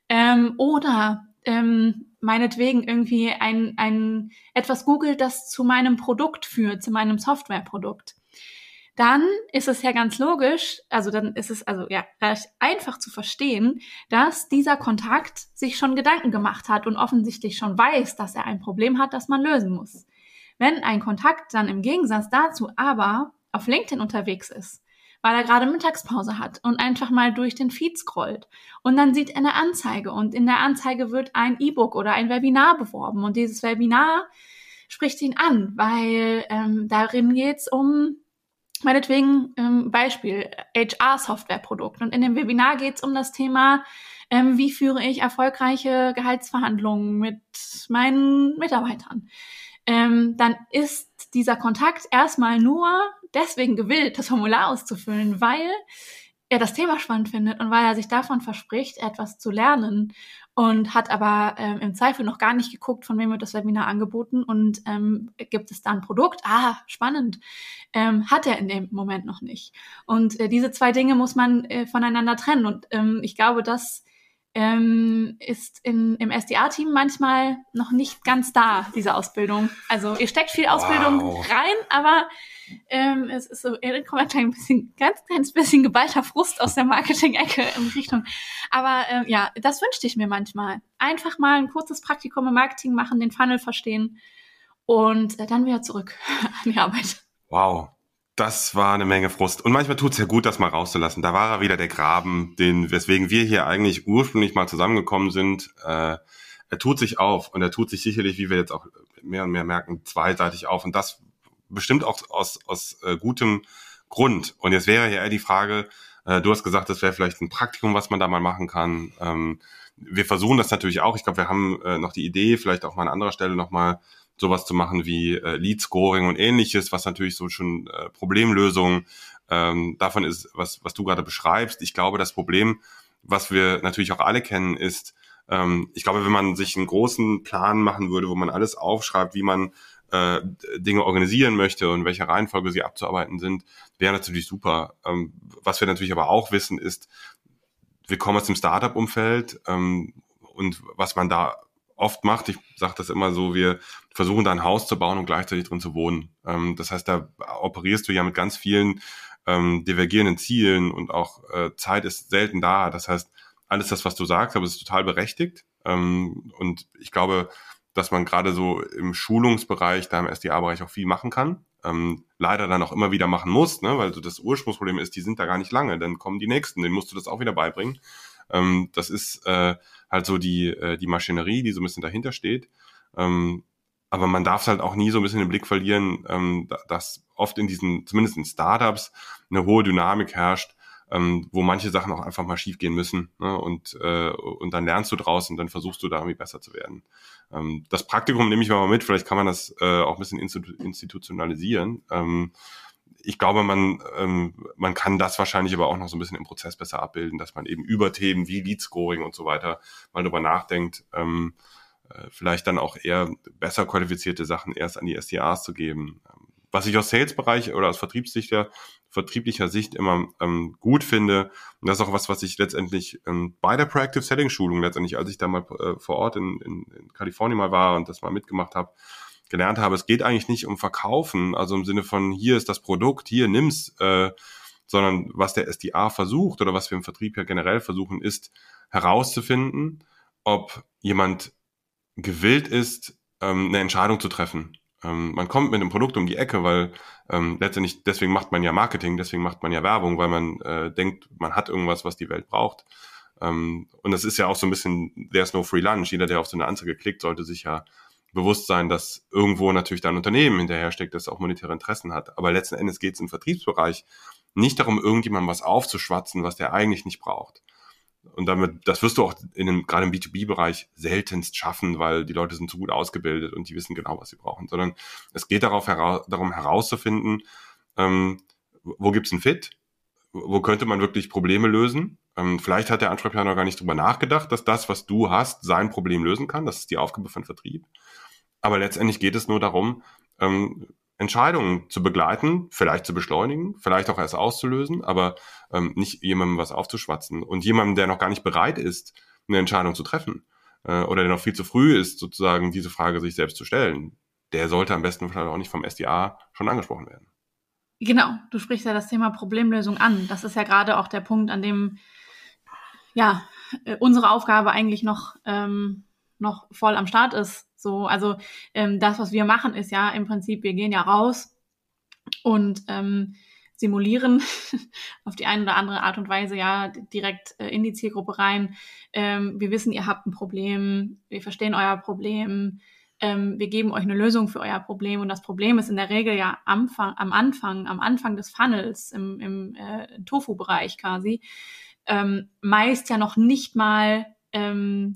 oder meinetwegen irgendwie ein etwas googelt, das zu meinem Produkt führt, zu meinem Softwareprodukt, dann ist es ja ganz logisch, also dann ist es recht einfach zu verstehen, dass dieser Kontakt sich schon Gedanken gemacht hat und offensichtlich schon weiß, dass er ein Problem hat, das man lösen muss. Wenn ein Kontakt dann im Gegensatz dazu aber auf LinkedIn unterwegs ist, weil er gerade Mittagspause hat und einfach mal durch den Feed scrollt und dann sieht er eine Anzeige und in der Anzeige wird ein E-Book oder ein Webinar beworben und dieses Webinar spricht ihn an, weil darin geht es um, meinetwegen Beispiel, HR-Softwareprodukt und in dem Webinar geht es um das Thema, wie führe ich erfolgreiche Gehaltsverhandlungen mit meinen Mitarbeitern. Dann ist dieser Kontakt erstmal nur deswegen gewillt, das Formular auszufüllen, weil er das Thema spannend findet und weil er sich davon verspricht, etwas zu lernen und hat aber im Zweifel noch gar nicht geguckt, von wem wird das Webinar angeboten und gibt es da ein Produkt? Spannend. Hat er in dem Moment noch nicht. Und diese zwei Dinge muss man voneinander trennen und ich glaube, das ist im SDA-Team manchmal noch nicht ganz da, diese Ausbildung. Also ihr steckt viel Ausbildung rein, aber es ist so, kommt ein ganz kleines bisschen geballter Frust aus der Marketing-Ecke in Richtung. Aber das wünschte ich mir manchmal. Einfach mal ein kurzes Praktikum im Marketing machen, den Funnel verstehen und dann wieder zurück an die Arbeit. Wow. Das war eine Menge Frust. Und manchmal tut es ja gut, das mal rauszulassen. Da war er wieder, der Graben, weswegen wir hier eigentlich ursprünglich mal zusammengekommen sind. Er tut sich auf und er tut sich sicherlich, wie wir jetzt auch mehr und mehr merken, zweiseitig auf. Und das bestimmt auch aus gutem Grund. Und jetzt wäre ja eher die Frage, du hast gesagt, das wäre vielleicht ein Praktikum, was man da mal machen kann. Wir versuchen das natürlich auch. Ich glaube, wir haben noch die Idee, vielleicht auch mal an anderer Stelle nochmal sowas zu machen wie Lead-Scoring und ähnliches, was natürlich so schon Problemlösung davon ist, was du gerade beschreibst. Ich glaube, das Problem, was wir natürlich auch alle kennen, ist, ich glaube, wenn man sich einen großen Plan machen würde, wo man alles aufschreibt, wie man Dinge organisieren möchte und welche Reihenfolge sie abzuarbeiten sind, wäre natürlich super. Was wir natürlich aber auch wissen, ist, wir kommen aus dem Startup-Umfeld und was man da oft macht, ich sage das immer so, wir versuchen da ein Haus zu bauen und gleichzeitig drin zu wohnen. Das heißt, da operierst du ja mit ganz vielen divergierenden Zielen und auch Zeit ist selten da. Das heißt, alles das, was du sagst, aber es ist total berechtigt. Und ich glaube, dass man gerade so im Schulungsbereich, da im SDA-Bereich auch viel machen kann. Leider dann auch immer wieder machen muss, ne? Weil so das Ursprungsproblem ist, die sind da gar nicht lange, dann kommen die Nächsten, denen musst du das auch wieder beibringen. Das ist halt so die Maschinerie, die so ein bisschen dahinter steht. Aber man darf es halt auch nie so ein bisschen den Blick verlieren, dass oft in diesen, zumindest in Startups, eine hohe Dynamik herrscht, wo manche Sachen auch einfach mal schief gehen müssen, ne? Und dann lernst du draus und dann versuchst du da irgendwie besser zu werden. Das Praktikum nehme ich mal mit, vielleicht kann man das auch ein bisschen institutionalisieren. Ich glaube, man kann das wahrscheinlich aber auch noch so ein bisschen im Prozess besser abbilden, dass man eben über Themen wie Lead Scoring und so weiter mal drüber nachdenkt, vielleicht dann auch eher besser qualifizierte Sachen erst an die SDAs zu geben. Was ich aus Sales-Bereich oder aus vertrieblicher Sicht immer gut finde, und das ist auch was ich letztendlich bei der Proactive Selling Schulung letztendlich, als ich da mal vor Ort in Kalifornien mal war und das mal mitgemacht habe, gelernt habe, es geht eigentlich nicht um Verkaufen, also im Sinne von hier ist das Produkt, hier nimm's, sondern was der SDA versucht oder was wir im Vertrieb ja generell versuchen, ist herauszufinden, ob jemand gewillt ist, eine Entscheidung zu treffen. Man kommt mit einem Produkt um die Ecke, weil letztendlich, deswegen macht man ja Marketing, deswegen macht man ja Werbung, weil man denkt, man hat irgendwas, was die Welt braucht. Und das ist ja auch so ein bisschen, there's no free lunch. Jeder, der auf so eine Anzeige klickt, sollte sich ja bewusst sein, dass irgendwo natürlich da ein Unternehmen hinterhersteckt, das auch monetäre Interessen hat. Aber letzten Endes geht es im Vertriebsbereich nicht darum, irgendjemandem was aufzuschwatzen, was der eigentlich nicht braucht. Und damit, das wirst du auch gerade im B2B-Bereich seltenst schaffen, weil die Leute sind zu gut ausgebildet und die wissen genau, was sie brauchen. Sondern es geht darum herauszufinden, wo gibt's einen Fit? Wo könnte man wirklich Probleme lösen? Vielleicht hat der Ansprechpartner gar nicht drüber nachgedacht, dass das, was du hast, sein Problem lösen kann. Das ist die Aufgabe von Vertrieb. Aber letztendlich geht es nur darum, Entscheidungen zu begleiten, vielleicht zu beschleunigen, vielleicht auch erst auszulösen, aber nicht jemandem was aufzuschwatzen. Und jemandem, der noch gar nicht bereit ist, eine Entscheidung zu treffen oder der noch viel zu früh ist, sozusagen diese Frage sich selbst zu stellen, der sollte am besten vielleicht auch nicht vom SDA schon angesprochen werden. Genau, du sprichst ja das Thema Problemlösung an. Das ist ja gerade auch der Punkt, an dem unsere Aufgabe eigentlich noch voll am Start ist. So, also das, was wir machen, ist ja im Prinzip, wir gehen ja raus und simulieren auf die eine oder andere Art und Weise ja direkt in die Zielgruppe rein. Wir wissen, ihr habt ein Problem, wir verstehen euer Problem, wir geben euch eine Lösung für euer Problem und das Problem ist in der Regel ja am Anfang des Funnels, im Tofu-Bereich quasi, meist ja noch nicht mal der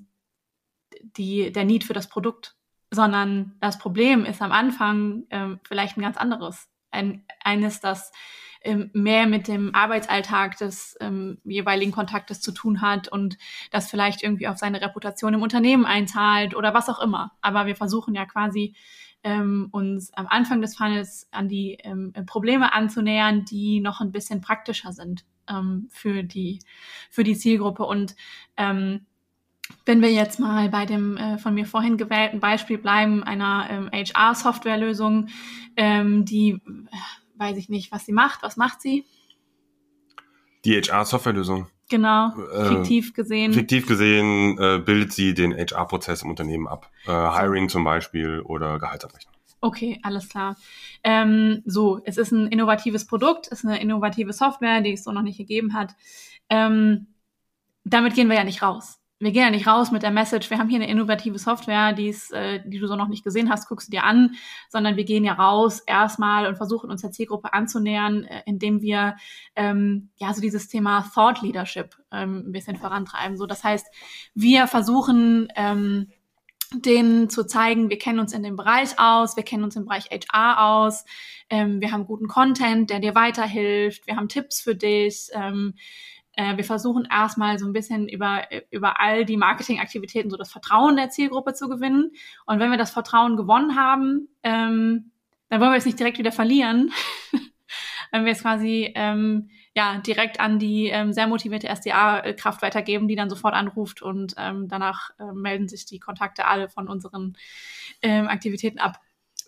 Need für das Produkt, sondern das Problem ist am Anfang vielleicht ein ganz anderes. Eines, das mehr mit dem Arbeitsalltag des jeweiligen Kontaktes zu tun hat und das vielleicht irgendwie auf seine Reputation im Unternehmen einzahlt oder was auch immer. Aber wir versuchen ja quasi uns am Anfang des Funnels an die Probleme anzunähern, die noch ein bisschen praktischer sind für die Zielgruppe. Und wenn wir jetzt mal bei dem von mir vorhin gewählten Beispiel bleiben, einer HR-Softwarelösung, die, weiß ich nicht, was sie macht. Was macht sie? Die HR-Softwarelösung. Genau, fiktiv gesehen. Fiktiv gesehen bildet sie den HR-Prozess im Unternehmen ab. Hiring zum Beispiel oder Gehaltsabrechnung. Okay, alles klar. Es ist ein innovatives Produkt, ist eine innovative Software, die es so noch nicht gegeben hat. Damit gehen wir ja nicht raus. Wir gehen ja nicht raus mit der Message, wir haben hier eine innovative Software, die du so noch nicht gesehen hast, guckst du dir an, sondern wir gehen ja raus erstmal und versuchen uns der Zielgruppe anzunähern, indem wir so dieses Thema Thought Leadership ein bisschen vorantreiben. So, das heißt, wir versuchen denen zu zeigen, wir kennen uns in dem Bereich aus, wir kennen uns im Bereich HR aus, wir haben guten Content, der dir weiterhilft, wir haben Tipps für dich, wir versuchen erstmal so ein bisschen über all die Marketingaktivitäten so das Vertrauen der Zielgruppe zu gewinnen. Und wenn wir das Vertrauen gewonnen haben, dann wollen wir es nicht direkt wieder verlieren. Wenn wir es quasi direkt an die sehr motivierte SDA-Kraft weitergeben, die dann sofort anruft und danach melden sich die Kontakte alle von unseren Aktivitäten ab.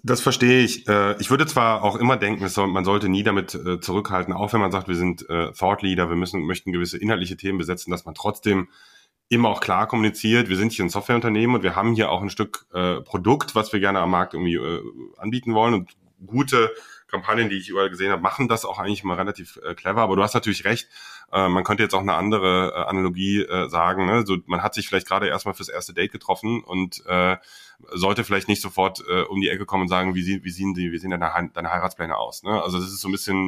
Das verstehe ich. Ich würde zwar auch immer denken, man sollte nie damit zurückhalten, auch wenn man sagt, wir sind Thought Leader, möchten gewisse inhaltliche Themen besetzen, dass man trotzdem immer auch klar kommuniziert. Wir sind hier ein Softwareunternehmen und wir haben hier auch ein Stück Produkt, was wir gerne am Markt irgendwie anbieten wollen. Und gute Kampagnen, die ich überall gesehen habe, machen das auch eigentlich mal relativ clever. Aber du hast natürlich recht. Man könnte jetzt auch eine andere Analogie sagen. Ne? So, man hat sich vielleicht gerade erstmal fürs erste Date getroffen und sollte vielleicht nicht sofort um die Ecke kommen und sagen, wie sehen deine Heiratspläne aus? Ne? Also das ist so ein bisschen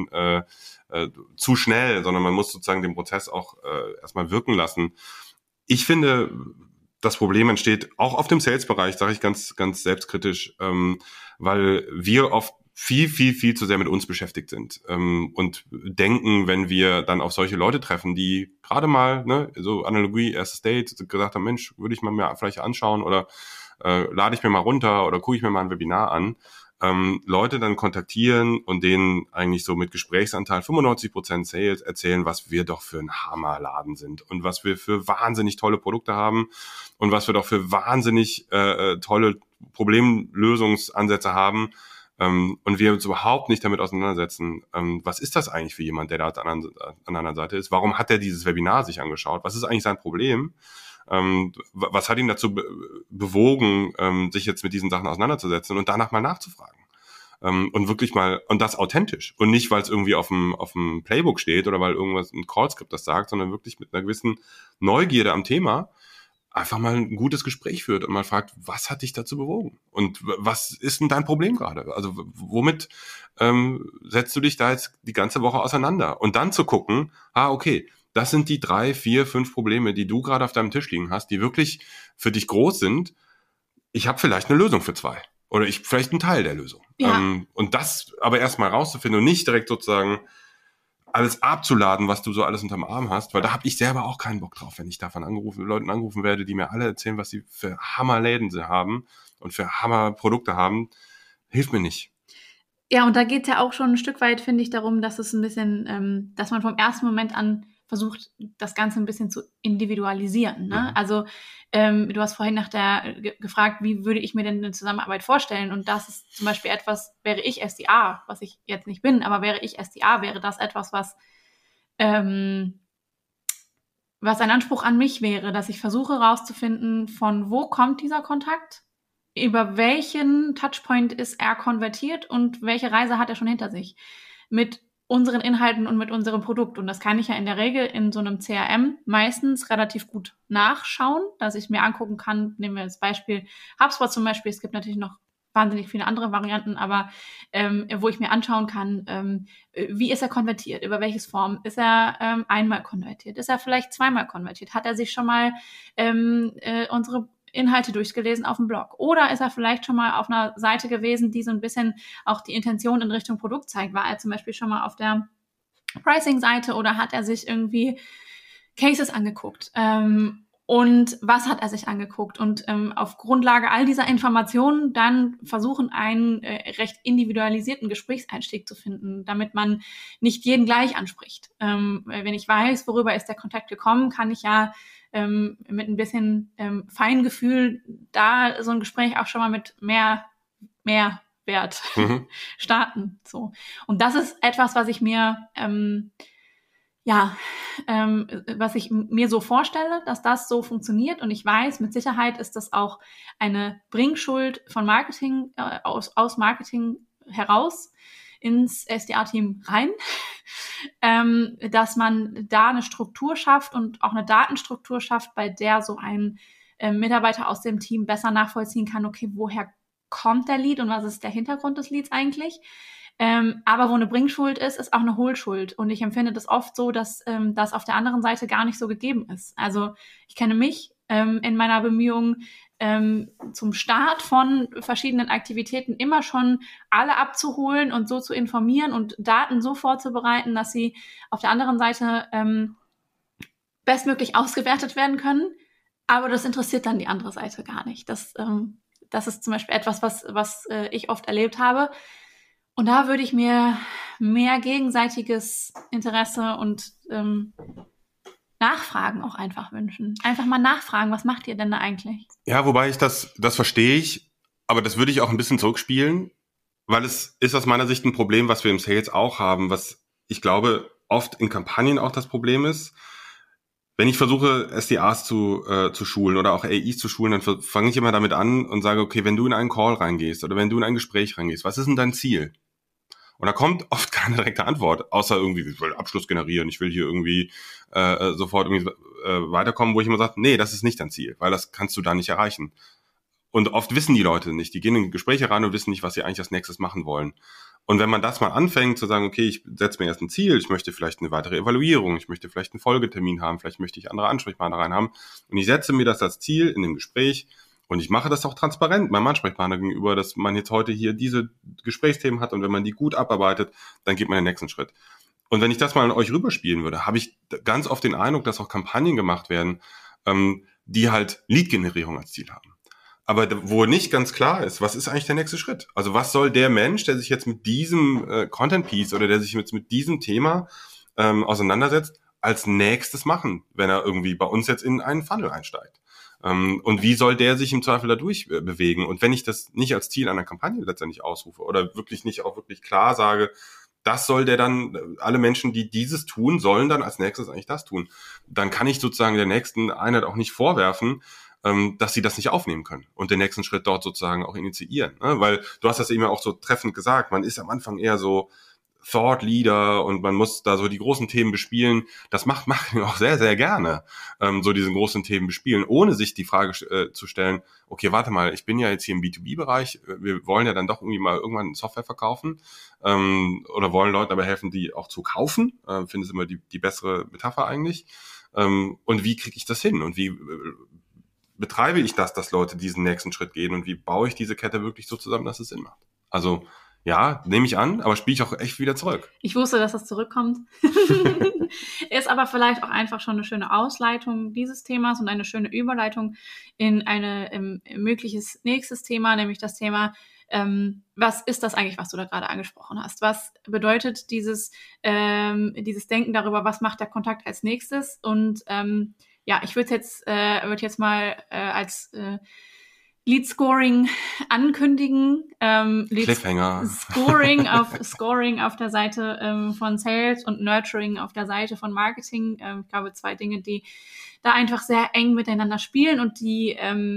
zu schnell, sondern man muss sozusagen den Prozess auch erstmal wirken lassen. Ich finde, das Problem entsteht auch auf dem Sales-Bereich, sage ich ganz, ganz selbstkritisch, weil wir oft viel zu sehr mit uns beschäftigt sind und denken, wenn wir dann auf solche Leute treffen, die gerade mal, ne, so Analogie, erstes Date, gesagt haben, Mensch, würde ich mal mir vielleicht anschauen oder lade ich mir mal runter oder gucke ich mir mal ein Webinar an, Leute dann kontaktieren und denen eigentlich so mit Gesprächsanteil 95% Sales erzählen, was wir doch für ein Hammerladen sind und was wir für wahnsinnig tolle Produkte haben und was wir doch für wahnsinnig tolle Problemlösungsansätze haben. Und wir uns überhaupt nicht damit auseinandersetzen, was ist das eigentlich für jemand, der da an der anderen Seite ist? Warum hat er dieses Webinar sich angeschaut? Was ist eigentlich sein Problem? Was hat ihn dazu bewogen, sich jetzt mit diesen Sachen auseinanderzusetzen und danach mal nachzufragen? Und wirklich mal, und das authentisch. Und nicht, weil es irgendwie auf dem Playbook steht oder weil irgendwas ein Callscript das sagt, sondern wirklich mit einer gewissen Neugierde am Thema einfach mal ein gutes Gespräch führt und mal fragt, was hat dich dazu bewogen? Und was ist denn dein Problem gerade? Also womit setzt du dich da jetzt die ganze Woche auseinander? Und dann zu gucken, okay, das sind die 3, 4, 5 Probleme, die du gerade auf deinem Tisch liegen hast, die wirklich für dich groß sind. Ich habe vielleicht eine Lösung für 2. Oder vielleicht einen Teil der Lösung. Ja. Und das aber erstmal rauszufinden und nicht direkt sozusagen alles abzuladen, was du so alles unterm Arm hast, weil da habe ich selber auch keinen Bock drauf, wenn ich davon Leuten angerufen werde, die mir alle erzählen, was sie für Hammerläden sie haben und für Hammerprodukte haben, hilft mir nicht. Ja, und da geht es ja auch schon ein Stück weit, finde ich, darum, dass es ein bisschen, dass man vom ersten Moment an versucht, das Ganze ein bisschen zu individualisieren. Ne? Also du hast vorhin gefragt, wie würde ich mir denn eine Zusammenarbeit vorstellen? Und das ist zum Beispiel etwas, wäre ich SDA, was ich jetzt nicht bin, aber wäre ich SDA, wäre das etwas, was ein Anspruch an mich wäre, dass ich versuche herauszufinden, von wo kommt dieser Kontakt, über welchen Touchpoint ist er konvertiert und welche Reise hat er schon hinter sich. Mit unseren Inhalten und mit unserem Produkt. Und das kann ich ja in der Regel in so einem CRM meistens relativ gut nachschauen, dass ich mir angucken kann, nehmen wir das Beispiel HubSpot zum Beispiel, es gibt natürlich noch wahnsinnig viele andere Varianten, aber wo ich mir anschauen kann, wie ist er konvertiert, über welches Form, ist er einmal konvertiert, ist er vielleicht zweimal konvertiert, hat er sich schon mal unsere Inhalte durchgelesen auf dem Blog? Oder ist er vielleicht schon mal auf einer Seite gewesen, die so ein bisschen auch die Intention in Richtung Produkt zeigt? War er zum Beispiel schon mal auf der Pricing-Seite oder hat er sich irgendwie Cases angeguckt? Und was hat er sich angeguckt? Und auf Grundlage all dieser Informationen dann versuchen, einen recht individualisierten Gesprächseinstieg zu finden, damit man nicht jeden gleich anspricht. Wenn ich weiß, worüber ist der Kontakt gekommen, kann ich ja mit ein bisschen Feingefühl da so ein Gespräch auch schon mal mit mehr Wert starten. So. Und das ist etwas, was ich mir was ich mir so vorstelle, dass das so funktioniert. Und ich weiß, mit Sicherheit ist das auch eine Bringschuld von Marketing, aus Marketing heraus ins SDA-Team rein, dass man da eine Struktur schafft und auch eine Datenstruktur schafft, bei der so ein Mitarbeiter aus dem Team besser nachvollziehen kann, okay, woher kommt der Lead und was ist der Hintergrund des Leads eigentlich? Aber wo eine Bringschuld ist, ist auch eine Holschuld. Und ich empfinde das oft so, dass das auf der anderen Seite gar nicht so gegeben ist. Also ich kenne mich in meiner Bemühung, zum Start von verschiedenen Aktivitäten immer schon alle abzuholen und so zu informieren und Daten so vorzubereiten, dass sie auf der anderen Seite bestmöglich ausgewertet werden können. Aber das interessiert dann die andere Seite gar nicht. Das ist zum Beispiel etwas, was ich oft erlebt habe. Und da würde ich mir mehr gegenseitiges Interesse und Nachfragen auch einfach wünschen. Einfach mal nachfragen, was macht ihr denn da eigentlich? Ja, wobei das verstehe ich, aber das würde ich auch ein bisschen zurückspielen. weil es ist aus meiner Sicht ein Problem, was wir im Sales auch haben, was ich glaube oft in Kampagnen auch das Problem ist. Wenn ich versuche, SDRs zu schulen oder auch AIs zu schulen, dann fange ich immer damit an und sage, okay, wenn du in einen Call reingehst oder wenn du in ein Gespräch reingehst, was ist denn dein Ziel? Und da kommt oft keine direkte Antwort, außer irgendwie, ich will Abschluss generieren, ich will hier irgendwie sofort irgendwie weiterkommen, wo ich immer sage, nee, das ist nicht dein Ziel, weil das kannst du da nicht erreichen. Und oft wissen die Leute nicht, die gehen in Gespräche rein und wissen nicht, was sie eigentlich als nächstes machen wollen. Und wenn man das mal anfängt zu sagen, okay, ich setze mir erst ein Ziel, ich möchte vielleicht eine weitere Evaluierung, ich möchte vielleicht einen Folgetermin haben, vielleicht möchte ich andere Ansprechpartner rein haben und ich setze mir das als Ziel in dem Gespräch und ich mache das auch transparent meinem Ansprechpartner gegenüber, dass man jetzt heute hier diese Gesprächsthemen hat und wenn man die gut abarbeitet, dann geht man den nächsten Schritt. Und wenn ich das mal an euch rüberspielen würde, habe ich ganz oft den Eindruck, dass auch Kampagnen gemacht werden, die halt Lead-Generierung als Ziel haben. Aber wo nicht ganz klar ist, was ist eigentlich der nächste Schritt? Also was soll der Mensch, der sich jetzt mit diesem Content-Piece oder der sich jetzt mit diesem Thema auseinandersetzt, als nächstes machen, wenn er irgendwie bei uns jetzt in einen Funnel einsteigt? Und wie soll der sich im Zweifel dadurch bewegen? Und wenn ich das nicht als Ziel einer Kampagne letztendlich ausrufe oder wirklich nicht auch wirklich klar sage, das soll der dann, alle Menschen, die dieses tun, sollen dann als nächstes eigentlich das tun. Dann kann ich sozusagen der nächsten Einheit auch nicht vorwerfen, dass sie das nicht aufnehmen können und den nächsten Schritt dort sozusagen auch initiieren. Ne? Weil du hast das eben auch so treffend gesagt, man ist am Anfang eher so Thought Leader und man muss da so die großen Themen bespielen. Das macht Marketing auch sehr, sehr gerne, so diese großen Themen bespielen, ohne sich die Frage zu stellen, okay, warte mal, ich bin ja jetzt hier im B2B-Bereich, wir wollen ja dann doch irgendwie mal irgendwann Software verkaufen oder wollen Leuten dabei helfen, die auch zu kaufen. Finde es immer die bessere Metapher eigentlich. Und wie kriege ich das hin und wie betreibe ich das, dass Leute diesen nächsten Schritt gehen und wie baue ich diese Kette wirklich so zusammen, dass es Sinn macht? Also ja, nehme ich an, aber spiele ich auch echt wieder zurück. Ich wusste, dass das zurückkommt. Ist aber vielleicht auch einfach schon eine schöne Ausleitung dieses Themas und eine schöne Überleitung in ein mögliches nächstes Thema, nämlich das Thema, was ist das eigentlich, was du da gerade angesprochen hast? Was bedeutet dieses Denken darüber, was macht der Kontakt als nächstes? Und ja, ich würde jetzt mal als Lead Scoring ankündigen. Cliffhanger. Scoring auf der Seite von Sales und Nurturing auf der Seite von Marketing. Ich glaube, 2 Dinge, die da einfach sehr eng miteinander spielen und die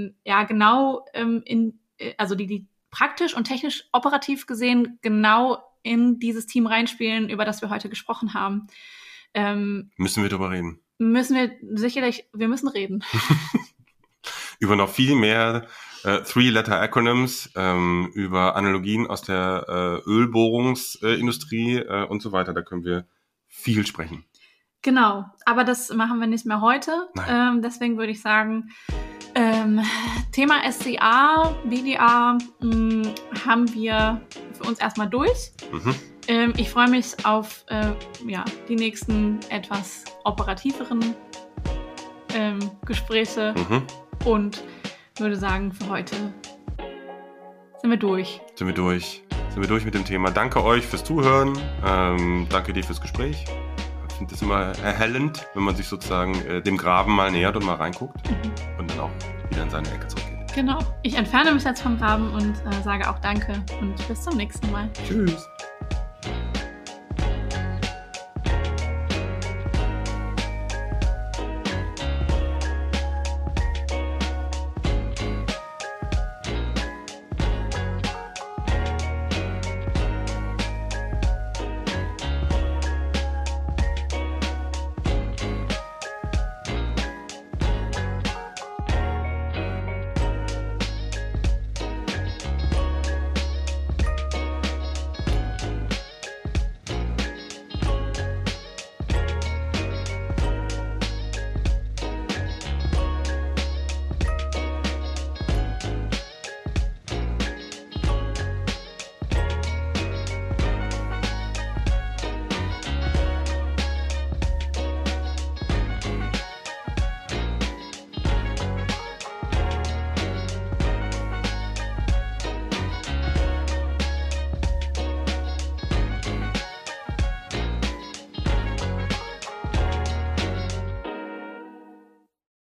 die praktisch und technisch operativ gesehen genau in dieses Team reinspielen, über das wir heute gesprochen haben. Müssen wir drüber reden? Wir müssen reden. Über noch viel mehr 3-Letter-Acronyms, über Analogien aus der Ölbohrungsindustrie und so weiter. Da können wir viel sprechen. Genau, aber das machen wir nicht mehr heute. Deswegen würde ich sagen, Thema SDA, BDA haben wir für uns erstmal durch. Ich freue mich auf die nächsten etwas operativeren Gespräche und würde sagen, für heute sind wir durch. Sind wir durch mit dem Thema. Danke euch fürs Zuhören. Danke dir fürs Gespräch. Ich finde es immer erhellend, wenn man sich sozusagen dem Graben mal nähert und mal reinguckt und dann auch wieder in seine Ecke zurückgeht. Genau. Ich entferne mich jetzt vom Graben und sage auch Danke und bis zum nächsten Mal. Tschüss.